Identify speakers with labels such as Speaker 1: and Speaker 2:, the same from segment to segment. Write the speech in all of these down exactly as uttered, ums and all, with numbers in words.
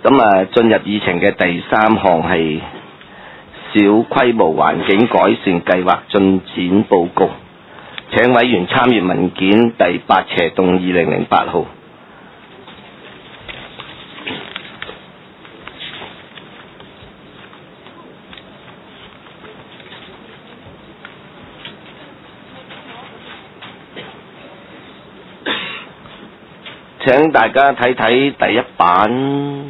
Speaker 1: 咁啊，進入議程嘅第三項係小規模環境改善計劃進展報告，請委員參閱文件第八斜洞二零零八號。請大家睇睇第一版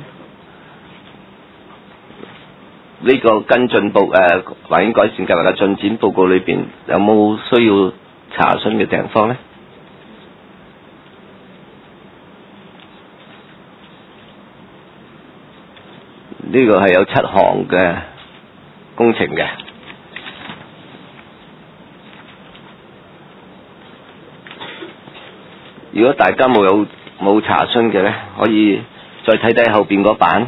Speaker 1: 呢個跟進報誒環境改善計劃嘅進展報告裏邊，有冇需要查詢嘅地方呢？呢個係有七項嘅工程嘅。如果大家冇有冇查詢嘅呢，可以再睇睇後邊嗰版。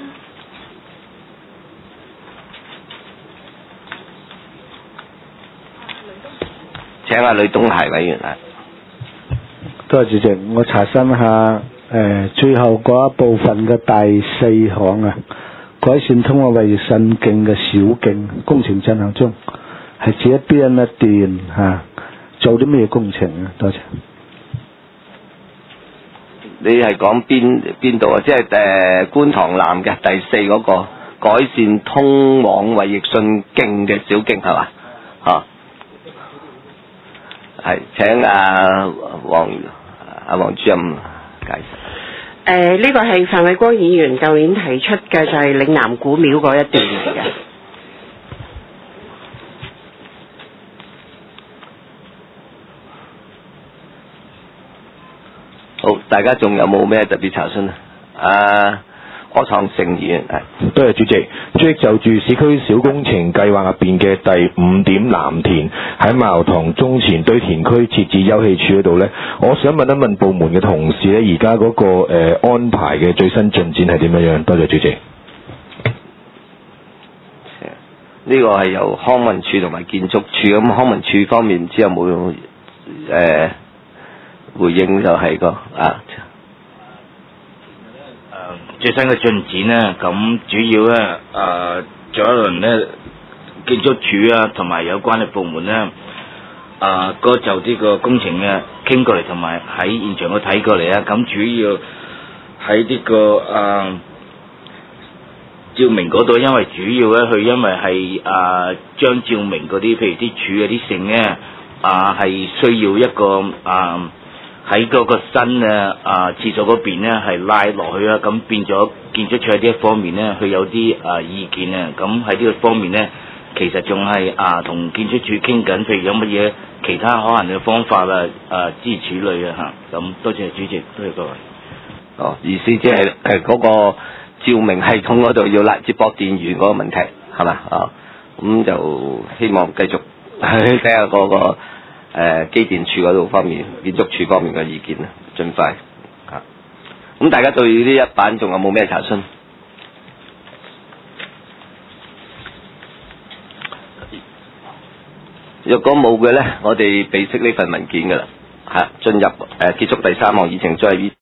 Speaker 1: 請阿呂東孩委員啊。
Speaker 2: 多謝主席，我查詢下誒、呃、最後嗰一部分嘅第四項啊，改善通往衛信徑嘅小徑工程進行中，係指一邊一段嚇、啊、做啲咩工程啊？多謝。
Speaker 1: 你係講邊邊度啊？即係誒觀塘南嘅第四嗰個改善通往衛奕信徑嘅小徑係嘛？嚇，係請阿黃阿黃主任解釋。
Speaker 3: 誒呢個係范偉光議員舊年提出嘅，就係嶺南古廟嗰一段嚟嘅。
Speaker 1: 好，大家仲有冇咩特別查詢啊？啊，柯創盛議員係。
Speaker 4: 多謝主席。主席，就住市區小工程計劃入邊嘅第五點藍田喺馬油塘中前堆填區設置休憩處嗰度呢，我想問一問部門嘅同事呢，而家嗰個誒、呃、安排嘅最新進展係點樣樣？多謝主席。
Speaker 1: 呢個係由康文署同埋建築署，咁康文署方面唔知有冇誒？呃回應就係個啊，
Speaker 5: 誒最新嘅進展呢，咁主要咧誒做一輪咧建築署啊，同埋有關嘅部門咧，啊嗰就呢個工程嘅傾過嚟，同埋喺現場度睇過嚟啊，咁主要喺呢個誒照明嗰度，因為主要咧佢因為係啊將照明嗰啲，譬如啲柱啊啲剩咧啊係需要一個啊。喺嗰個新嘅啊廁所嗰邊咧係拉落去啊，咁變咗建築署喺呢一方面咧，佢有啲啊意見啊，咁喺呢個方面咧，其實仲係啊同建築署傾緊，譬如有乜嘢其他可能嘅方法啊啊諸如此類啊嚇，咁多謝主席，多謝各位。
Speaker 1: 哦，意思即係誒嗰個照明系統嗰度要拉接駁電源嗰個問題係嘛？啊，咁就希望繼續睇下嗰個。誒、呃、機電處嗰度方面、建築處方面嘅意見啊，盡快啊！咁大家對呢一版仲有冇咩查詢？若果冇嘅咧，我哋備悉呢份文件㗎啦，嚇、啊、進入誒、呃、結束第三項議程，再係。